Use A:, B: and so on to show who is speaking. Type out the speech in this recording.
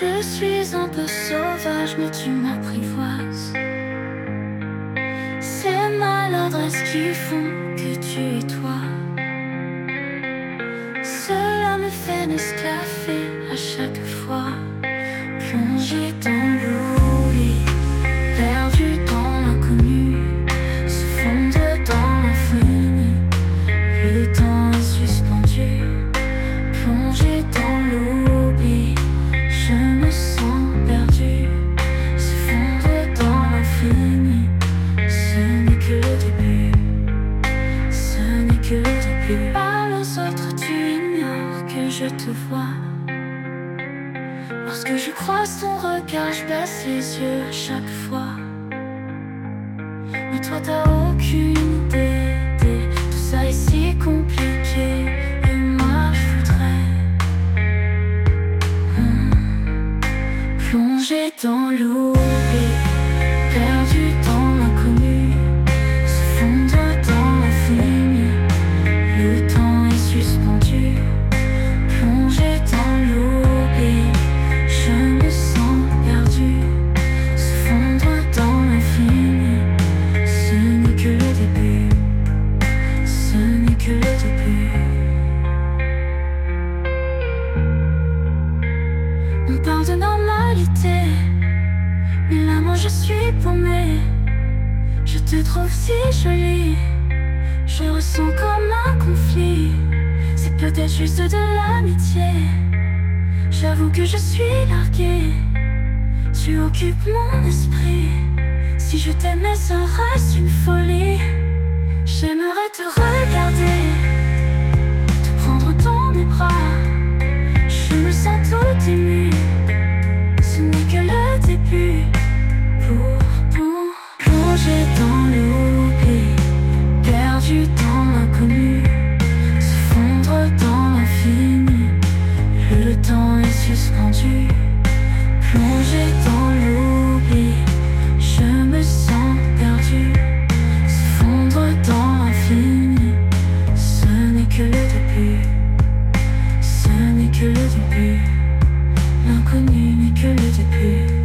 A: Je suis un peu sauvage, mais tu m'apprivoises. Ces maladresses qui font que tu es toi. Cela me fait m'esclaffer à chaque fois. Plongé dans l'oubli, perdu dans l'inconnu, se fondre dans l'infini. Le temps est suspendu. Plongé dans l'oubli, je me sens perdu. Se fondre dans l'infini, ce n'est que le début. Ce n'est que le début. Par les autres, tu ignores que je te vois. Lorsque je croise ton regard, je baisse les yeux à chaque fois. Mais toi t'as aucune idée, tout ça est si compliqué. Et moi je voudrais plonger dans l'oubli, perdu dans l'inconnu, se fondre dans l'infini. Le temps est suspendu. Plonger dans l'oubli, je me sens perdu. Se fondre dans l'infini, ce n'est que le début. Ce n'est que le début. On parle de normalité, mais là moi je suis paumée. Je te trouve si jolie, je ressens comme un conflit. C'est peut-être juste de l'amitié. J'avoue que je suis larguée. Tu occupes mon esprit. Si je t'aimais, ça reste une folie. J'aimerais te regarder, te prendre dans mes bras. Je me sens tout émue. Ce n'est que le début. Pour plonger dans l'oubli, perdu dans l'inconnu, se fondre dans l'infini. Le temps est suspendu. Plonger dans l'oubli, je me sens perdu. Se fondre dans l'infini, ce n'est que le début. Ce n'est que le début. L'inconnu n'est que le début.